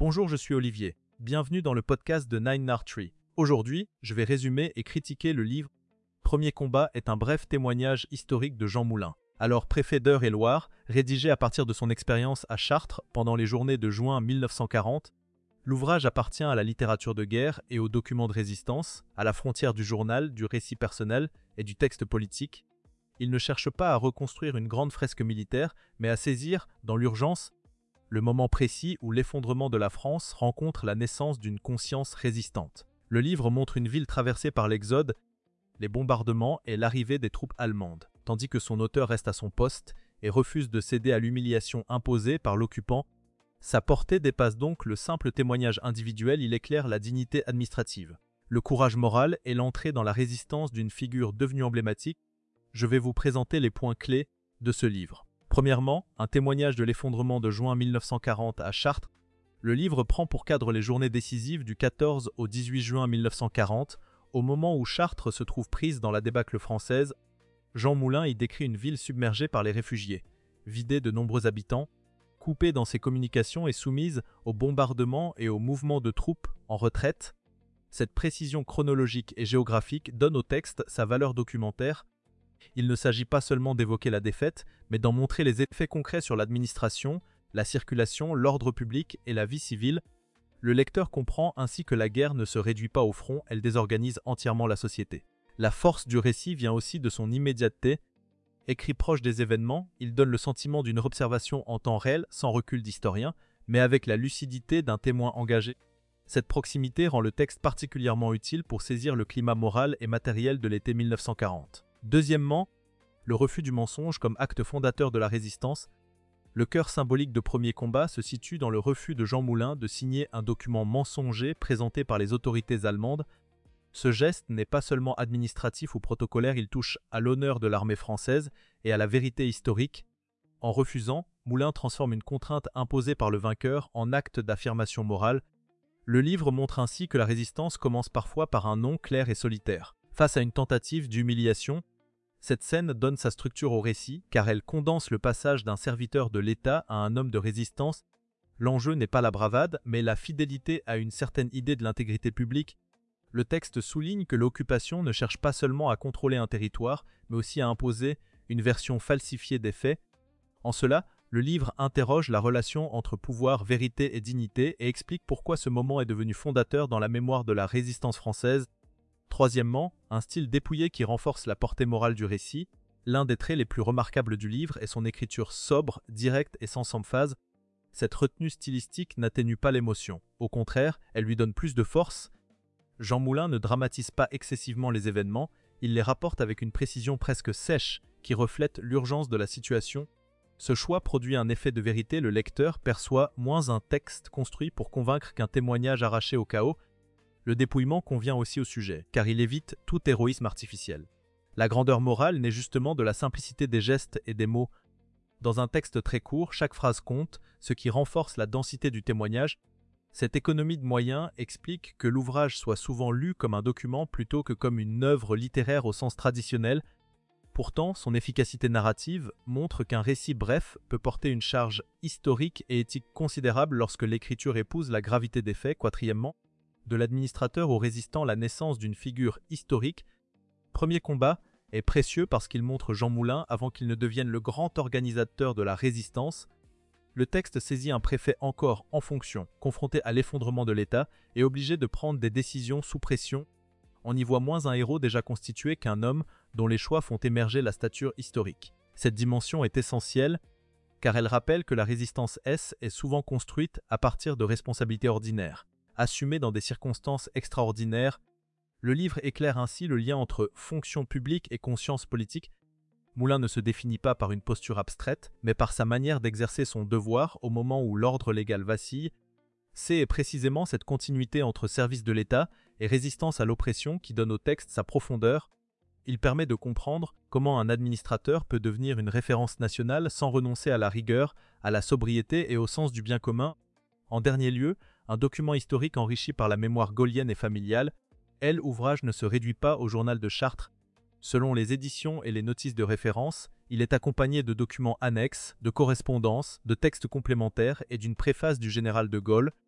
Bonjour, je suis Olivier. Bienvenue dans le podcast de Nine Nard Tree. Aujourd'hui, je vais résumer et critiquer le livre Premier combat est un bref témoignage historique de Jean Moulin. Alors préfet d'Eure-et-Loir, rédigé à partir de son expérience à Chartres pendant les journées de juin 1940, l'ouvrage appartient à la littérature de guerre et aux documents de résistance, à la frontière du journal, du récit personnel et du texte politique. Il ne cherche pas à reconstruire une grande fresque militaire, mais à saisir, dans l'urgence, le moment précis où l'effondrement de la France rencontre la naissance d'une conscience résistante. Le livre montre une ville traversée par l'exode, les bombardements et l'arrivée des troupes allemandes, tandis que son auteur reste à son poste et refuse de céder à l'humiliation imposée par l'occupant. Sa portée dépasse donc le simple témoignage individuel, il éclaire la dignité administrative, le courage moral et l'entrée dans la résistance d'une figure devenue emblématique. Je vais vous présenter les points clés de ce livre. Premièrement, un témoignage de l'effondrement de juin 1940 à Chartres. Le livre prend pour cadre les journées décisives du 14 au 18 juin 1940, au moment où Chartres se trouve prise dans la débâcle française. Jean Moulin y décrit une ville submergée par les réfugiés, vidée de nombreux habitants, coupée dans ses communications et soumise aux bombardements et aux mouvements de troupes en retraite. Cette précision chronologique et géographique donne au texte sa valeur documentaire. Il ne s'agit pas seulement d'évoquer la défaite, mais d'en montrer les effets concrets sur l'administration, la circulation, l'ordre public et la vie civile. Le lecteur comprend ainsi que la guerre ne se réduit pas au front, elle désorganise entièrement la société. La force du récit vient aussi de son immédiateté. Écrit proche des événements, il donne le sentiment d'une observation en temps réel, sans recul d'historien, mais avec la lucidité d'un témoin engagé. Cette proximité rend le texte particulièrement utile pour saisir le climat moral et matériel de l'été 1940. Deuxièmement, le refus du mensonge comme acte fondateur de la résistance. Le cœur symbolique de Premier combat se situe dans le refus de Jean Moulin de signer un document mensonger présenté par les autorités allemandes. Ce geste n'est pas seulement administratif ou protocolaire, il touche à l'honneur de l'armée française et à la vérité historique. En refusant, Moulin transforme une contrainte imposée par le vainqueur en acte d'affirmation morale. Le livre montre ainsi que la résistance commence parfois par un non clair et solitaire. Face à une tentative d'humiliation, cette scène donne sa structure au récit, car elle condense le passage d'un serviteur de l'État à un homme de résistance. L'enjeu n'est pas la bravade, mais la fidélité à une certaine idée de l'intégrité publique. Le texte souligne que l'occupation ne cherche pas seulement à contrôler un territoire, mais aussi à imposer une version falsifiée des faits. En cela, le livre interroge la relation entre pouvoir, vérité et dignité et explique pourquoi ce moment est devenu fondateur dans la mémoire de la résistance française. Troisièmement, un style dépouillé qui renforce la portée morale du récit. L'un des traits les plus remarquables du livre est son écriture sobre, directe et sans emphase. Cette retenue stylistique n'atténue pas l'émotion. Au contraire, elle lui donne plus de force. Jean Moulin ne dramatise pas excessivement les événements, il les rapporte avec une précision presque sèche qui reflète l'urgence de la situation. Ce choix produit un effet de vérité, le lecteur perçoit moins un texte construit pour convaincre qu'un témoignage arraché au chaos. Le dépouillement convient aussi au sujet, car il évite tout héroïsme artificiel. La grandeur morale naît justement de la simplicité des gestes et des mots. Dans un texte très court, chaque phrase compte, ce qui renforce la densité du témoignage. Cette économie de moyens explique que l'ouvrage soit souvent lu comme un document plutôt que comme une œuvre littéraire au sens traditionnel. Pourtant, son efficacité narrative montre qu'un récit bref peut porter une charge historique et éthique considérable lorsque l'écriture épouse la gravité des faits. Quatrièmement, de l'administrateur au résistant, la naissance d'une figure historique. Premier combat est précieux parce qu'il montre Jean Moulin avant qu'il ne devienne le grand organisateur de la résistance. Le texte saisit un préfet encore en fonction, confronté à l'effondrement de l'État et obligé de prendre des décisions sous pression. On y voit moins un héros déjà constitué qu'un homme dont les choix font émerger la stature historique. Cette dimension est essentielle car elle rappelle que la résistance est souvent construite à partir de responsabilités ordinaires, assumées dans des circonstances extraordinaires. Le livre éclaire ainsi le lien entre fonction publique et conscience politique. Moulin ne se définit pas par une posture abstraite, mais par sa manière d'exercer son devoir au moment où l'ordre légal vacille. C'est précisément cette continuité entre service de l'État et résistance à l'oppression qui donne au texte sa profondeur. Il permet de comprendre comment un administrateur peut devenir une référence nationale sans renoncer à la rigueur, à la sobriété et au sens du bien commun. En dernier lieu, un document historique enrichi par la mémoire gaulienne et familiale. L'ouvrage ne se réduit pas au journal de Chartres. Selon les éditions et les notices de référence, il est accompagné de documents annexes, de correspondances, de textes complémentaires et d'une préface du général de Gaulle.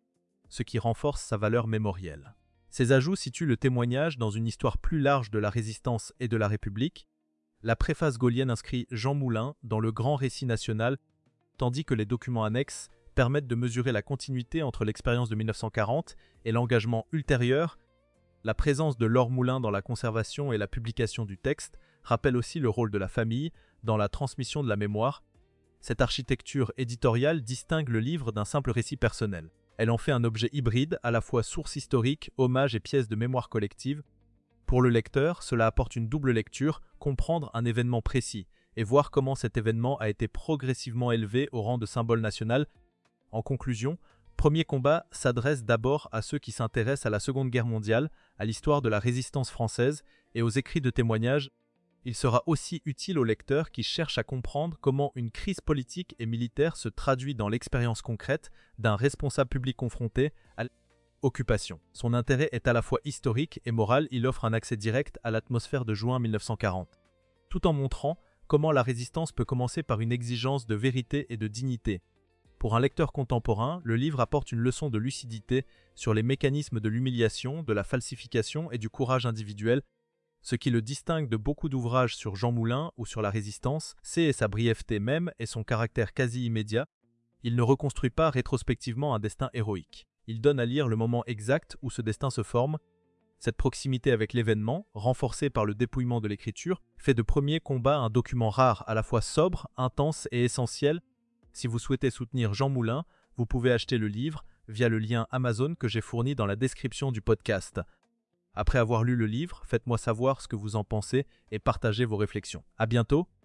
ce qui renforce sa valeur mémorielle. Ces ajouts situent le témoignage dans une histoire plus large de la résistance et de la République. La préface gaulienne inscrit Jean Moulin dans le grand récit national, tandis que les documents annexes permettent de mesurer la continuité entre l'expérience de 1940 et l'engagement ultérieur. La présence de Laure Moulin dans la conservation et la publication du texte rappelle aussi le rôle de la famille dans la transmission de la mémoire. Cette architecture éditoriale distingue le livre d'un simple récit personnel. Elle en fait un objet hybride, à la fois source historique, hommage et pièce de mémoire collective. Pour le lecteur, cela apporte une double lecture, comprendre un événement précis et voir comment cet événement a été progressivement élevé au rang de symbole national. En conclusion, Premier combat s'adresse d'abord à ceux qui s'intéressent à la Seconde Guerre mondiale, à l'histoire de la résistance française et aux écrits de témoignages. Il sera aussi utile aux lecteurs qui cherchent à comprendre comment une crise politique et militaire se traduit dans l'expérience concrète d'un responsable public confronté à l'occupation. Son intérêt est à la fois historique et moral, il offre un accès direct à l'atmosphère de juin 1940, tout en montrant comment la résistance peut commencer par une exigence de vérité et de dignité. Pour un lecteur contemporain, le livre apporte une leçon de lucidité sur les mécanismes de l'humiliation, de la falsification et du courage individuel. Ce qui le distingue de beaucoup d'ouvrages sur Jean Moulin ou sur la résistance, c'est sa brièveté même et son caractère quasi immédiat. Il ne reconstruit pas rétrospectivement un destin héroïque. Il donne à lire le moment exact où ce destin se forme. Cette proximité avec l'événement, renforcée par le dépouillement de l'écriture, fait de Premier combat un document rare, à la fois sobre, intense et essentiel. Si vous souhaitez soutenir Jean Moulin, vous pouvez acheter le livre via le lien Amazon que j'ai fourni dans la description du podcast. Après avoir lu le livre, faites-moi savoir ce que vous en pensez et partagez vos réflexions. À bientôt!